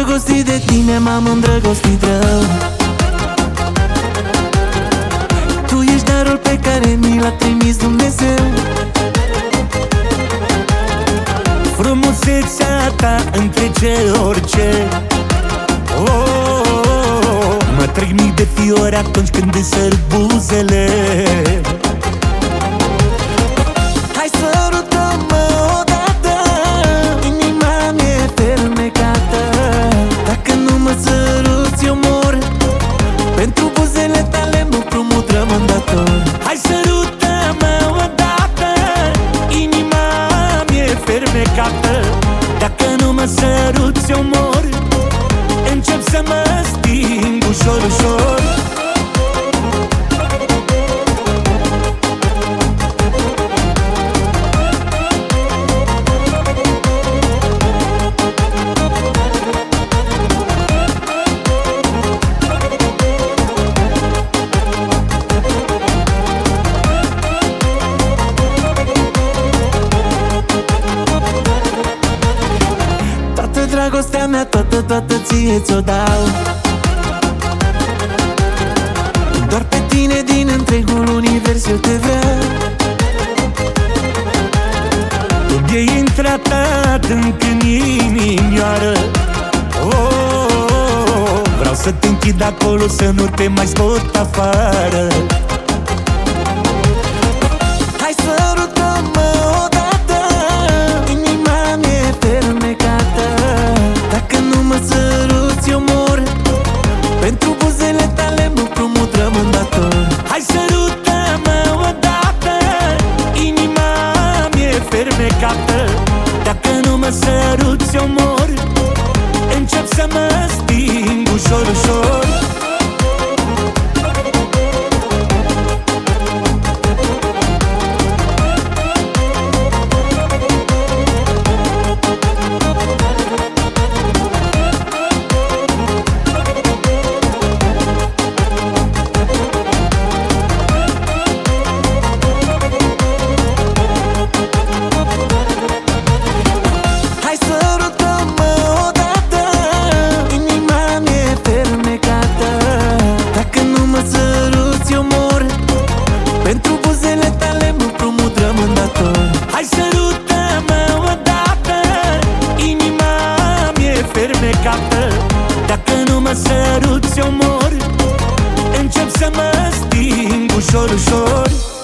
îndrăgostit de tine, m-am îndrăgostit rău. Tu ești darul pe care mi l-a trimis Dumnezeu. Frumusețea ta întrece orice. Mă trec mii de fiori atunci când îți sărut buzele. Hai sărută-mă odată, inima mi-e fermecată. Dacă nu mă săruți eu mor, pentru buzele tale mă împrumut rămândator. Hai sărută-mă odată, inima mi-e fermecată. Dacă nu mă săruți eu mor, încep să mă sting ușor, ușor. Toată dragostea mea, toată ție ți-o dau. Doar pe tine din întregul univers eu te vreau. Tu mi-ai intratat încă în inimioară. Vreau să te închid acolo, să nu te mai scot afară. Hai sărută-mă odată, inima mi-e fermecată. Dacă nu mă săruți eu mor, pentru buzele tale mă împrumut rămândator. Hai sărută-mă odată, inima mi-e fermecată. Dacă nu mă săruți eu mor, încep să mă sting ușor, ușor. Hai sărută-mă odată, inima mi-e fermecată. Dacă nu mă săruți eu mor, pentru buzele tale mă împrumut rămândator. Hai sărută-mă odată, inima mi-e fermecată. Dacă nu mă săruți eu mor, încep să mă sting ușor, ușor.